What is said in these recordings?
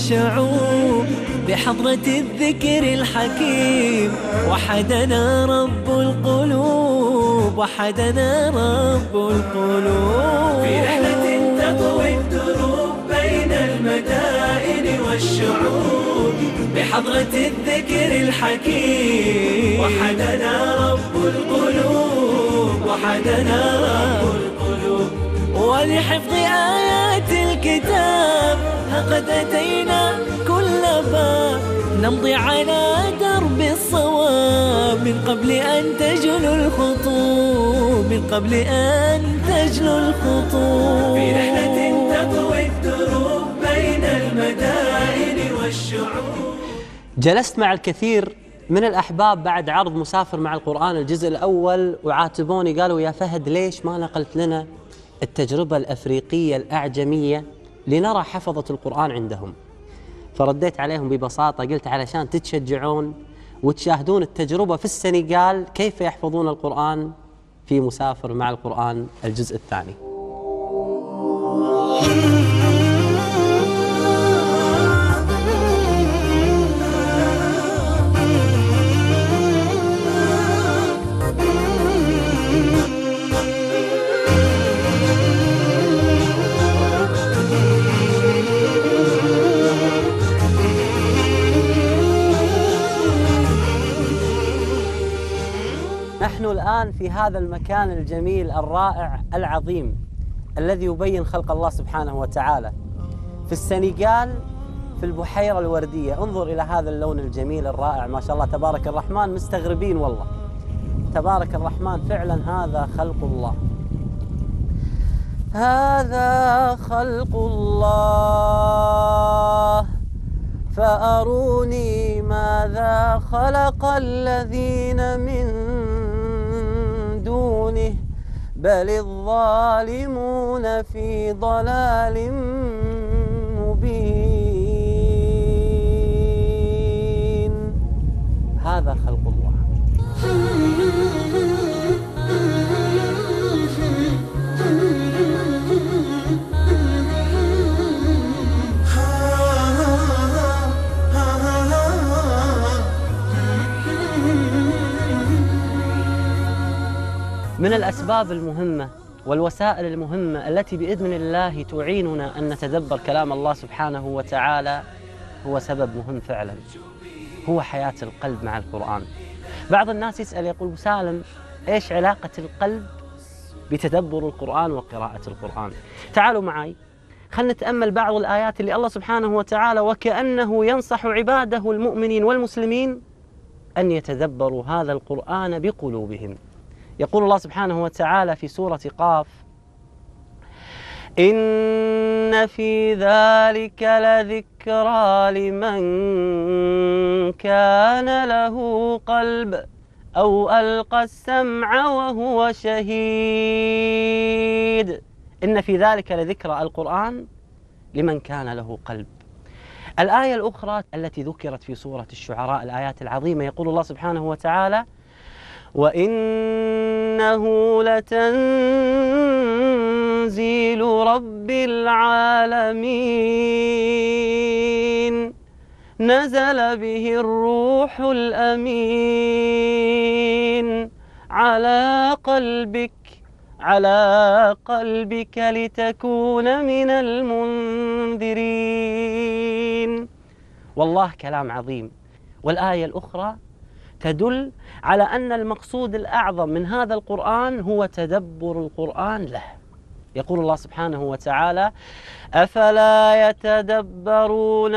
والشعوب بحضرة الذكر الحكيم. وحدنا رب القلوب، وحدنا رب القلوب. في رحلة تطوي الدروب بين المدائن والشعوب بحضرة الذكر الحكيم. وحدنا رب القلوب، وحدنا رب القلوب. ولحفظ آيات الكتاب لقد أتينا كل باب نمضي على درب الصواب من قبل أن تجلو الخطوب، من قبل أن تجلو الخطوب. في رحلة تطوي الدروب بين المدائن والشعوب. جلست مع الكثير من الأحباب بعد عرض مسافر مع القرآن الجزء الأول وعاتبوني، قالوا يا فهد ليش ما نقلت لنا التجربة الأفريقية الأعجمية لنرى حفظة القرآن عندهم؟ فرديت عليهم ببساطة، قلت علشان تتشجعون وتشاهدون التجربة في السنغال كيف يحفظون القرآن في مسافر مع القرآن الجزء الثاني. نحن الآن في هذا المكان الجميل الرائع العظيم الذي يبين خلق الله سبحانه وتعالى في السنغال، في البحيرة الوردية. انظر إلى هذا اللون الجميل الرائع، ما شاء الله تبارك الرحمن. مستغربين والله، تبارك الرحمن، فعلا هذا خلق الله، هذا خلق الله. فأروني ماذا خلق الذين من دونه بل الظالمون في ضلال مبين. هذا خلق الله. من الأسباب المهمة والوسائل المهمة التي بإذن الله تعيننا أن نتدبر كلام الله سبحانه وتعالى هو سبب مهم فعلا، هو حياة القلب مع القرآن. بعض الناس يسأل يقول سالم إيش علاقة القلب بتدبر القرآن وقراءة القرآن؟ تعالوا معي خلنا نتأمل بعض الآيات اللي الله سبحانه وتعالى وكأنه ينصح عباده المؤمنين والمسلمين أن يتدبروا هذا القرآن بقلوبهم. يقول الله سبحانه وتعالى في سورة قاف: إن في ذلك لذكرى لمن كان له قلب أو ألقى السمع وهو شهيد. إن في ذلك لذكرى، القرآن لمن كان له قلب. الآية الأخرى التي ذكرت في سورة الشعراء، الآيات العظيمة، يقول الله سبحانه وتعالى: وإنه لتنزيل رب العالمين نزل به الروح الأمين على قلبك لتكون من المنذرين. والله كلام عظيم. والآية الأخرى تدل على أن المقصود الأعظم من هذا القرآن هو تدبر القرآن له. يقول الله سبحانه وتعالى: أفلا يتدبرون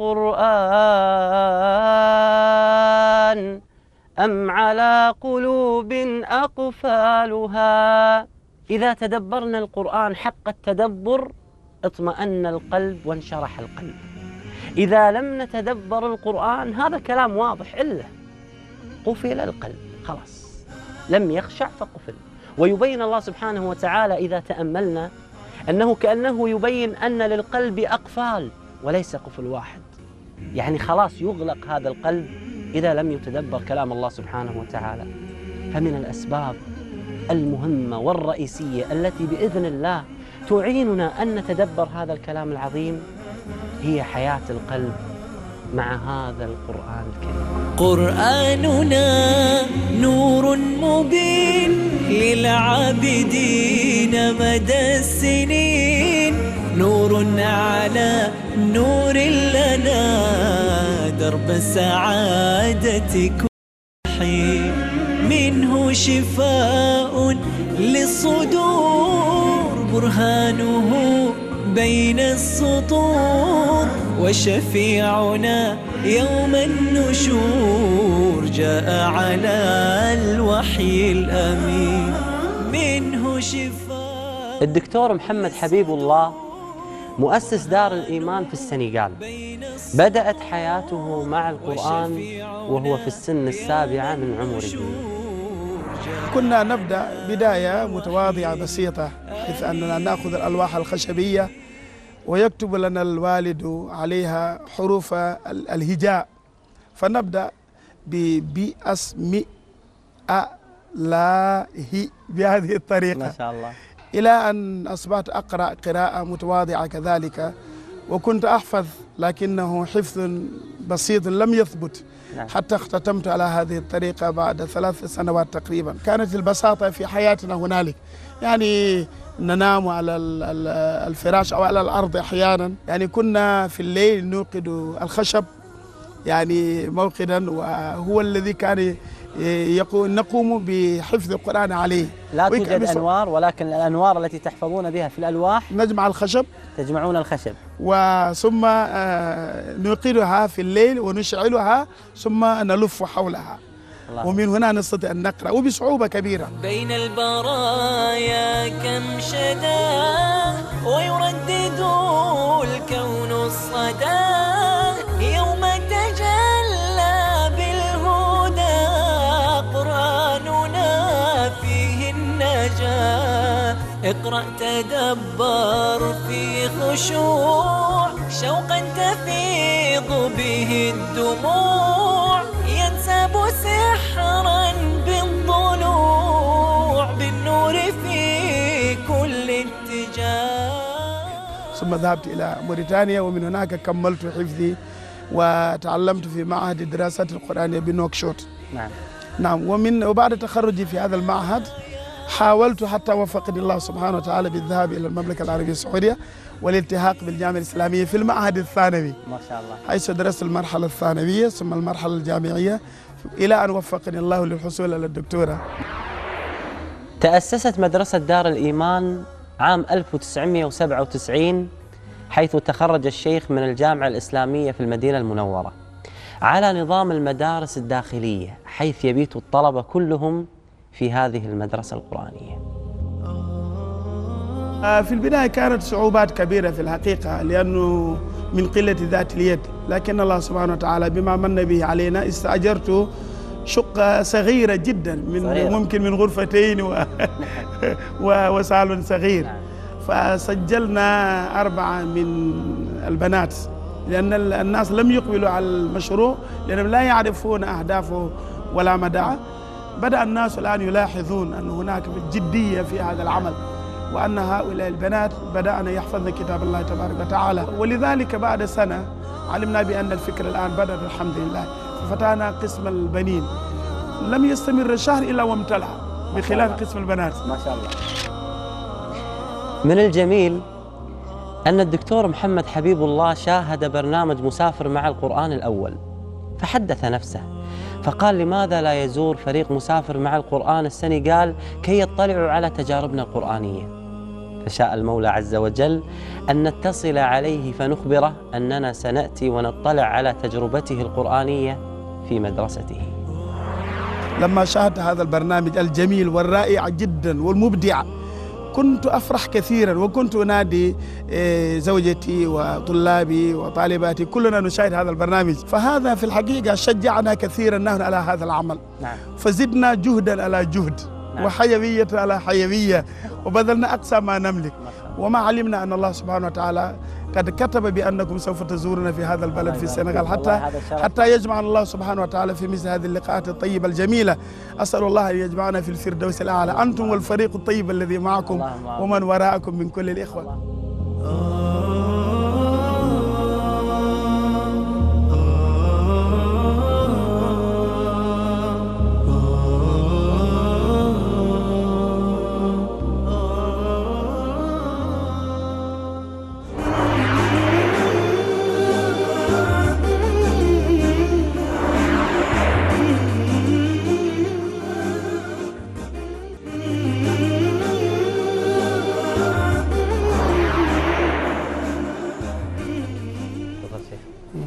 القرآن أم على قلوب أقفالها. إذا تدبرنا القرآن حق التدبر اطمأن القلب وانشرح القلب. إذا لم نتدبر القرآن هذا كلام واضح، إلا قفل القلب، خلاص لم يخشع فقفل. ويبين الله سبحانه وتعالى إذا تأملنا أنه كأنه يبين أن للقلب أقفال وليس قفل واحد، يعني خلاص يغلق هذا القلب إذا لم يتدبر كلام الله سبحانه وتعالى. فمن الأسباب المهمة والرئيسية التي بإذن الله تعيننا أن نتدبر هذا الكلام العظيم هي حياة القلب مع هذا القرآن الكريم. قرآننا نور مبين للعابدين مدى السنين، نور على نور لنا درب السعادة كل حين، منه شفاء للصدور برهانه بين السطور، وشفيعنا يوم النشور جاء على الوحي الأمين، منه شفاء. الدكتور محمد حبيب الله مؤسس دار الإيمان في السنغال، بدأت حياته مع القرآن وهو في السن 7 من عمره. كنا نبدأ بداية متواضعة بسيطة، حيث أننا نأخذ الألواح الخشبية ويكتب لنا الوالد عليها حروف الهجاء، فنبدأ بأسم الله بهذه الطريقة ما شاء الله، إلى أن أصبحت أقرأ قراءة متواضعة كذلك، وكنت أحفظ لكنه حفظ بسيط لم يثبت حتى اختتمت على هذه الطريقة بعد 3 سنوات تقريبا. كانت البساطة في حياتنا هنالك، يعني ننام على الفراش أو على الأرض أحيانا، يعني كنا في الليل نوقد الخشب يعني موقدا، وهو الذي كان نقوم بحفظ القرآن عليه. لا توجد أنوار، ولكن الأنوار التي تحفظون بها في الألواح نجمع الخشب، تجمعون الخشب ثم نوقدها في الليل ونشعلها ثم نلف حولها، ومن هنا نستطيع أن نقرأ وبصعوبة كبيرة. بين البرايا كم شدا ويردد الكون الصدى، يوم تجلى بالهدى قرآننا فيه النجاة. اقرأ تدبر في خشوع، شوقا تفيض به الدموع، ينسب سحرا بالضلوع بالنور في كل اتجاه. ثم ذهبت إلى موريتانيا، ومن هناك كملت حفظي وتعلمت في معهد الدراسات القرآنية بنوكشوط. نعم. وبعد تخرجي في هذا المعهد حاولت حتى وفقني الله سبحانه وتعالى بالذهاب إلى المملكة العربية السعودية والالتحاق بالجامعة الإسلامية في المعهد الثانوي، ما شاء الله، حيث درست المرحلة الثانوية ثم المرحلة الجامعية إلى أن وفقني الله للحصول على الدكتوراه. تأسست مدرسة دار الإيمان عام 1997 حيث تخرج الشيخ من الجامعة الإسلامية في المدينة المنورة على نظام المدارس الداخلية، حيث يبيت الطلبة كلهم في هذه المدرسة القرآنية. في البداية كانت صعوبات كبيرة في الحقيقة، لأنه من قلة ذات اليد، لكن الله سبحانه وتعالى بما من به علينا استأجرت شقة صغيرة جدا، ممكن من غرفتين وصال صغير، فسجلنا 4 من البنات، لأن الناس لم يقبلوا على المشروع لأنهم لا يعرفون أهدافه ولا مداه. بدأ الناس الآن يلاحظون أن هناك جدية في هذا العمل، وأن هؤلاء البنات بدأنا يحفظن كتاب الله تبارك وتعالى، ولذلك بعد سنة علمنا بأن الفكرة الآن بدأت الحمد لله، ففتحنا قسم البنين، لم يستمر شهر إلا وامتلأ بخلاف قسم البنات. ما شاء الله. من الجميل أن الدكتور محمد حبيب الله شاهد برنامج مسافر مع القرآن الأول، فحدث نفسه فقال: لماذا لا يزور فريق مسافر مع القرآن السنغال كي يطلعوا على تجاربنا القرآنية؟ فشاء المولى عز وجل أن نتصل عليه فنخبره أننا سنأتي ونطلع على تجربته القرآنية في مدرسته. لما شاهدت هذا البرنامج الجميل والرائع جدا والمبدع كنت أفرح كثيرا، وكنت أنادي زوجتي وطلابي وطالباتي كلنا نشاهد هذا البرنامج، فهذا في الحقيقة شجعنا كثيرا نحن على هذا العمل. فزدنا جهدا على جهد وحيوية على حيوية، وبذلنا أقصى ما نملك، وما علمنا أن الله سبحانه وتعالى قد كتب بأنكم سوف تزورنا في هذا البلد في السنغال حتى يجمعنا الله سبحانه وتعالى في مثل هذه اللقاءات الطيبة الجميلة. أسأل الله أن يجمعنا في الفردوس الأعلى، أنتم والفريق الطيب الذي معكم ومن وراءكم من كل الإخوة.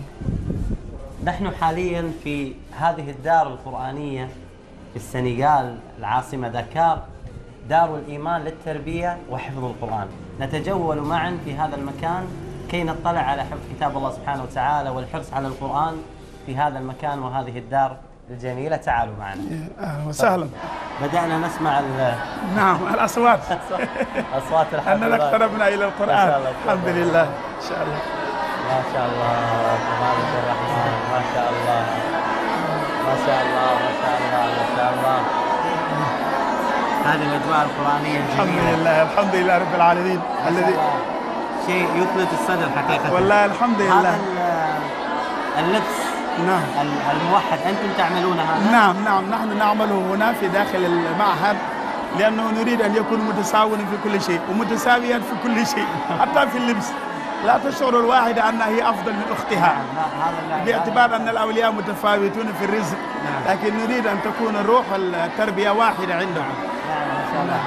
نحن حاليا في هذه الدار القرآنية في السنغال العاصمة داكار، دار الإيمان للتربية وحفظ القرآن. نتجول معا في هذا المكان كي نطلع على حفظ كتاب الله سبحانه وتعالى والحرص على القرآن في هذا المكان وهذه الدار الجميلة. تعالوا معنا. أهلا وسهلا. بدأنا نسمع نعم الأصوات أصوات الحفظ. أننا اقتربنا إلى القرآن الحمد لله إن شاء الله. ما شاء الله تبارك الرحمن، ما شاء الله ما شاء الله ما شاء الله ما شاء الله. هذه الأجواء القرآنية الجميلة. الحمد لله رب العالمين الذي شيء يثبت الصدر حقيقة. والله الحمد لله. هذا اللبس نعم الموحد أنتم تعملون هذا؟ نعم نحن نعمله هنا في داخل المعهد، لأنه نريد أن يكون متساويا في كل شيء ومتساويا في كل شيء حتى في اللبس. لا تشعر الواحدة أنها هي أفضل من أختها باعتبار أن الأولياء متفاوتون في الرزق، لكن نريد أن تكون الروح والتربية واحدة عندهم. ما شاء الله.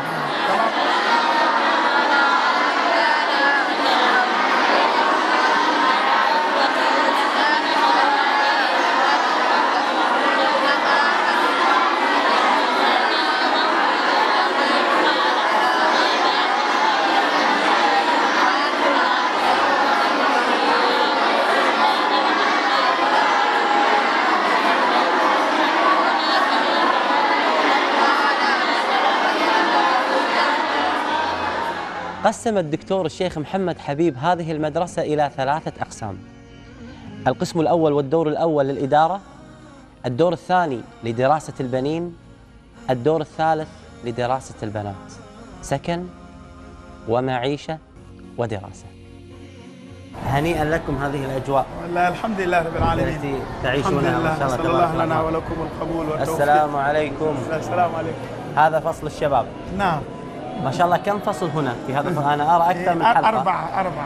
قسم الدكتور الشيخ محمد حبيب هذه المدرسة إلى 3 أقسام. القسم الأول والدور الأول للإدارة، الدور الثاني لدراسة البنين، الدور الثالث لدراسة البنات، سكن ومعيشة ودراسة. هنيئا لكم هذه الأجواء. والله الحمد لله رب العالمين التي تعيشونها ما شاء الله. نسأل الله لنا ولكم القبول والتوفيق. السلام عليكم. السلام عليكم. هذا فصل الشباب. نعم ما شاء الله. كم فصل هنا في هذا؟ أنا أرى أكثر من حلقة. أربعة.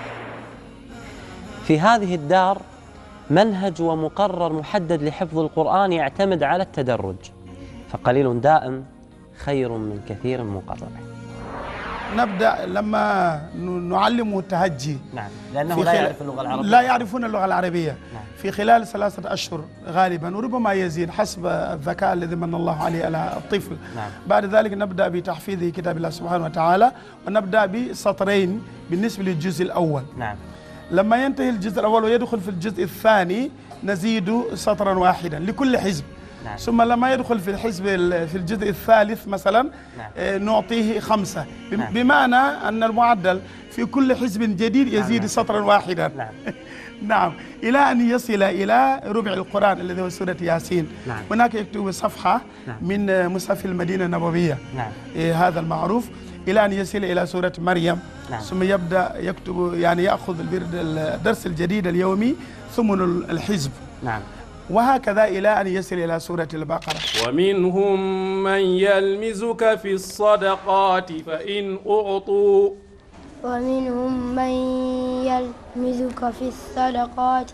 في هذه الدار منهج ومقرر محدد لحفظ القرآن يعتمد على التدرج، فقليل دائم خير من كثير مقرر. نبدأ لما نعلمه التهجي. نعم، لأنه لا يعرف اللغة العربية. لا يعرفون اللغة العربية. نعم. في خلال 3 أشهر غالبا وربما يزيد حسب الذكاء الذي من الله عليه على الطفل. نعم. بعد ذلك نبدأ بتحفيظه كتاب الله سبحانه وتعالى، ونبدأ بسطرين بالنسبة للجزء الأول. نعم. لما ينتهي الجزء الأول ويدخل في الجزء الثاني نزيد سطرا واحدا لكل حزب. نعم. ثم لما يدخل في الحزب في الجزء الثالث مثلا نعم. نعطيه 5 نعم. بمعنى أن المعدل في كل حزب جديد يزيد نعم. سطرا واحدا. نعم. نعم، إلى أن يصل إلى ربع القرآن الذي هو سورة ياسين. نعم. هناك يكتب صفحة نعم. من مصحف المدينة النبوية. نعم. هذا المعروف، إلى أن يصل إلى سورة مريم. نعم. ثم يبدأ يكتب، يعني يأخذ الدرس الجديد اليومي ثمن الحزب. نعم. وهكذا إلى أن يصل إلى سورة البقرة. ومنهم من يلمزك في الصدقات ومنهم من يلمزك في الصدقات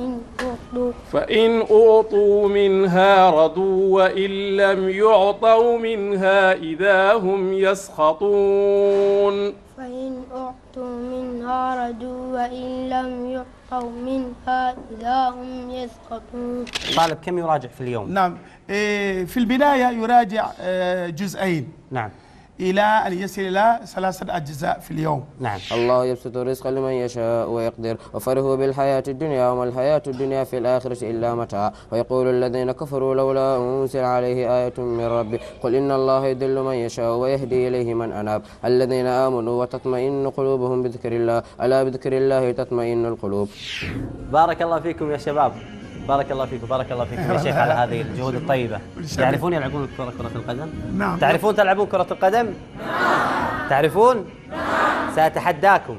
فإن أعطوا منها رضوا وإن لم يعطوا منها إذا هم يسخطون. فإن أعطوا منها رضوا وإن لم يعطوا منها إذا هم يسخطون. طالب كم يراجع في اليوم؟ نعم، في البداية يراجع جزئين. نعم. إلى أن يصل إلى 3 أجزاء في اليوم. نعم. الله يبسط الرزق لمن يشاء ويقدر وفرحوا بالحياة الدنيا وما الحياة الدنيا في الآخرة إلا متاع ويقول الذين كفروا لولا أنزل عليه آية من ربه قل إن الله يضل من يشاء ويهدي إليه من أناب الذين آمنوا وتطمئن قلوبهم بذكر الله ألا بذكر الله تطمئن القلوب. بارك الله فيكم يا شباب، بارك الله فيكم، بارك الله فيكم يا شيخ على هذه الجهود الطيبة. يعرفون يلعبون كرة القدم؟ نعم. تعرفون تلعبون كرة القدم؟ نعم. تعرفون؟ سأتحداكم.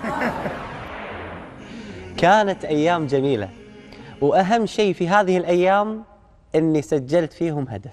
كانت أيام جميلة، وأهم شيء في هذه الأيام أني سجلت فيهم هدف.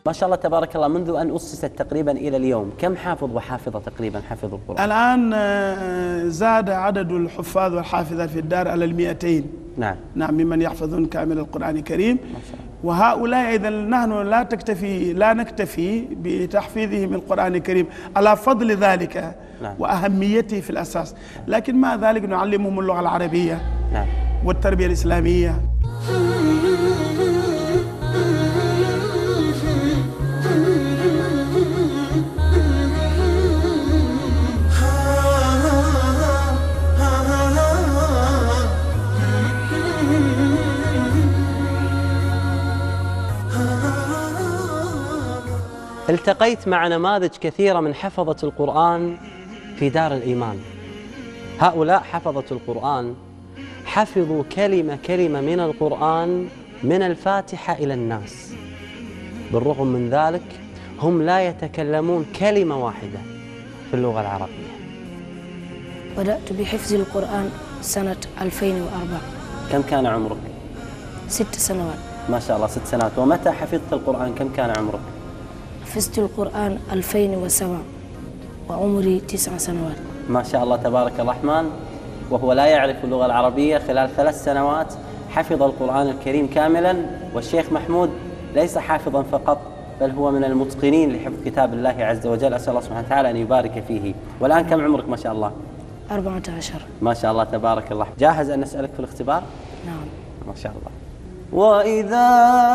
ما شاء الله تبارك الله، منذ أن أسست تقريبا إلى اليوم كم حافظ وحافظة تقريبا حفظوا القرآن؟ الآن زاد عدد الحفاظ والحافظات في الدار على 200. نعم ممن يحفظون كامل القرآن الكريم. ما شاء الله. وهؤلاء أيضا نحن لا نكتفي بتحفيظهم القرآن الكريم على فضل ذلك وأهميته في الأساس، لكن مع ذلك نعلمهم اللغة العربية والتربية الإسلامية. التقيت مع نماذج كثيرة من حفظة القرآن في دار الإيمان. هؤلاء حفظة القرآن حفظوا كلمة كلمة من القرآن من الفاتحة إلى الناس، بالرغم من ذلك هم لا يتكلمون كلمة واحدة في اللغة العربية. بدأت بحفظ القرآن سنة 2004. كم كان عمرك؟ 6 سنوات. ما شاء الله 6 سنوات. ومتى حفظت القرآن؟ كم كان عمرك؟ حفظت القرآن 2007 وعمري 9 سنوات. ما شاء الله تبارك الرحمن. وهو لا يعرف اللغة العربية، خلال 3 سنوات حفظ القرآن الكريم كاملا. والشيخ محمود ليس حافظا فقط، بل هو من المتقنين لحفظ كتاب الله عز وجل. أسأل الله سبحانه وتعالى أن يبارك فيه. والآن كم عمرك ما شاء الله؟ 14. ما شاء الله تبارك الله. جاهز أن نسألك في الاختبار؟ نعم. ما شاء الله. وإذا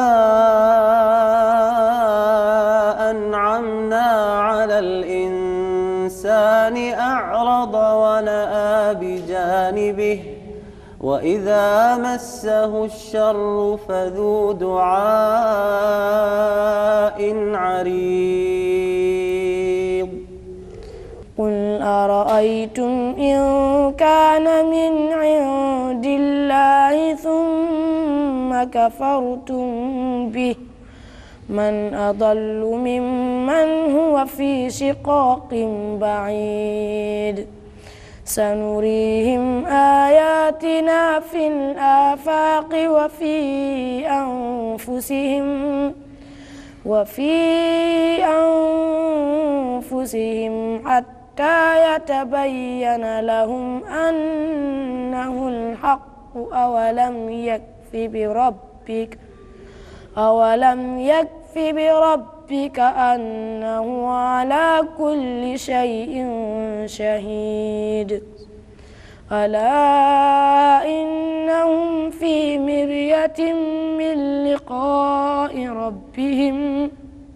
أنعمنا على الإنسان أعرض ونأى بجانبه وإذا مسه الشر فذو دعاء عريض. قل أرأيتم إن كان من عند الله ثم كفرتم به من أضل ممن هو في شقاق بعيد. سنريهم آياتنا في الآفاق وفي أنفسهم حتى يتبين لهم أنه الحق. أولم يكف بربك أنه على كل شيء شهيد. ألا إنهم في مرية من لقاء ربهم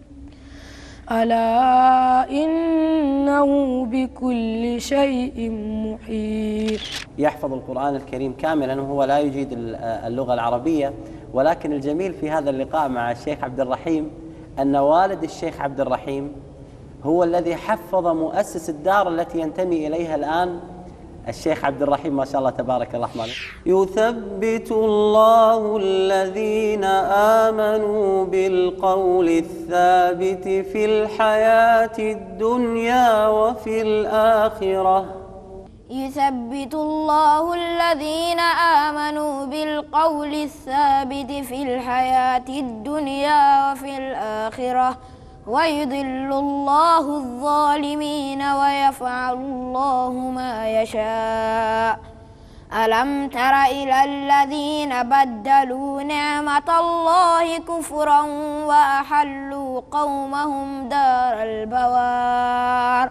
ألا إنه بكل شيء محيط. يحفظ القرآن الكريم كاملا وهو لا يجيد اللغة العربية. ولكن الجميل في هذا اللقاء مع الشيخ عبد الرحيم أن والد الشيخ عبد الرحيم هو الذي حفظ مؤسس الدار التي ينتمي إليها الآن الشيخ عبد الرحيم. ما شاء الله تبارك الرحمن. يثبت الله الذين آمنوا بالقول الثابت في الحياة الدنيا وفي الآخرة. يثبت الله الذين آمنوا بالقول الثابت في الحياة الدنيا وفي الآخرة ويضل الله الظالمين ويفعل الله ما يشاء. ألم تر إلى الذين بدلوا نعمة الله كفرا وأحلوا قومهم دار البوار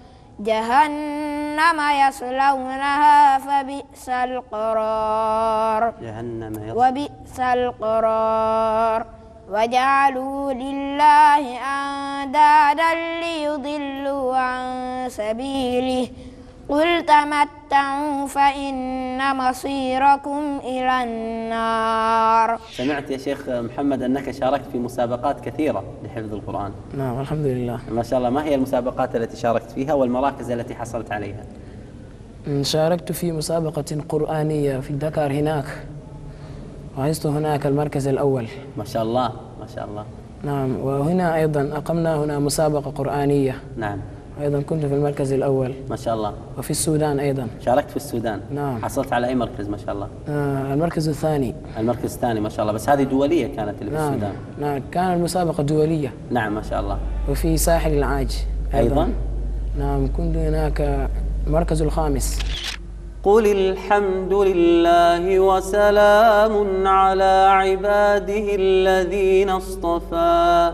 جهنم يصلونها فبئس القرار. وبئس القرار. وجعلوا لله أندادا ليضلوا عن سبيله قل تمتعوا فإن مصيركم إلى النار. سمعت يا شيخ محمد أنك شاركت في مسابقات كثيرة لحفظ القرآن. نعم الحمد لله. ما شاء الله. ما هي المسابقات التي شاركت فيها والمراكز التي حصلت عليها؟ شاركت في مسابقة قرآنية في الدكار هناك وحصلت هناك المركز الأول. ما شاء الله ما شاء الله. نعم. وهنا أيضا أقمنا هنا مسابقة قرآنية. نعم. أيضا كنت في المركز الأول. ما شاء الله. وفي السودان أيضا. شاركت في السودان؟ نعم. حصلت على أي مركز ما شاء الله؟ المركز الثاني. المركز الثاني ما شاء الله. بس هذه دولية كانت اللي في السودان؟ نعم كان المسابقة دولية. نعم ما شاء الله. وفي ساحل العاج أيضا. نعم كنت هناك المركز الخامس. قل الحمد لله وسلام على عباده الذين اصطفى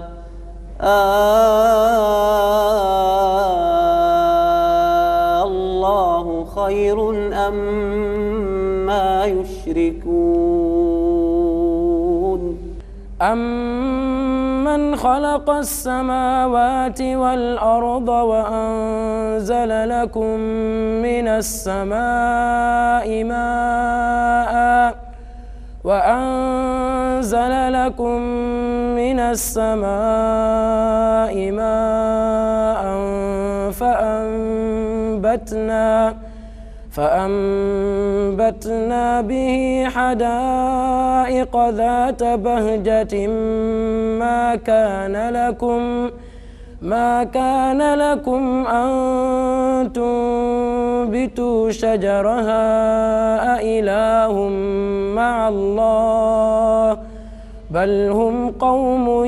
الله خير أما يشركون. أمن خلق السماوات والأرض وأنزل لكم من السماء ماء فأنبتنا به حدائق ذات بهجة ما كان لكم أن تنبتوا شجرها أإله مع الله بل هم قوم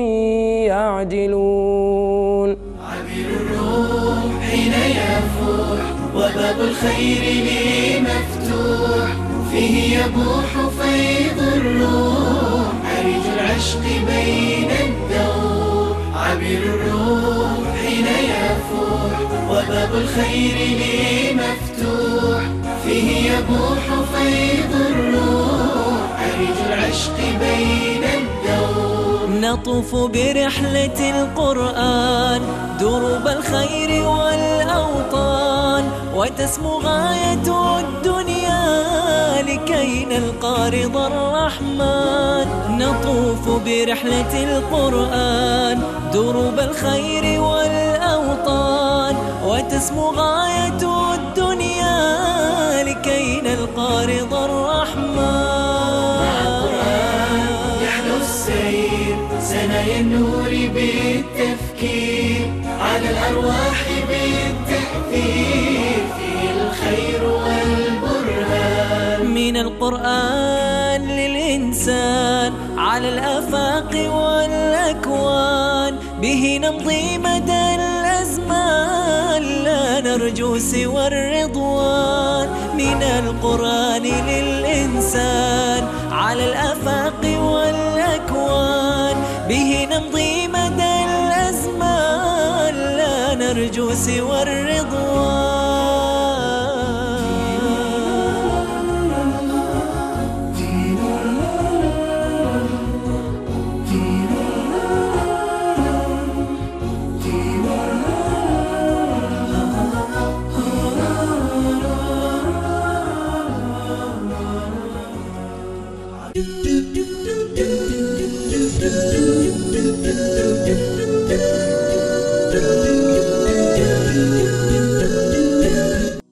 يعدلون. عبر الروح حين يفوح وباب الخير لي مفتوح فيه يبوح فيض الروح عرج العشق بين الدور. عبر الروح حين يفوح وباب الخير لي مفتوح فيه يبوح فيض الروح عرج العشق بين الدور. نطوف برحلة القرآن دروب الخير والأوطان وتسمو غاية الدنيا لكي نلقى رضا الرحمن. نطوف برحلة القرآن دروب الخير والأوطان وتسمو غاية الدنيا لكي نلقى رضا الرحمن. مع القرآن يحلو السير سنايا النور بالتفكير على الأرواح بالتأثير فيه الخير والبرهان. من القرآن للإنسان على الآفاق والأكوان به نمضي مدى الأزمان لا نرجو سوى الرضوان. من القرآن للإنسان على الآفاق والأكوان به نمضي مدى الأزمان لا نرجو سوى الرضوان.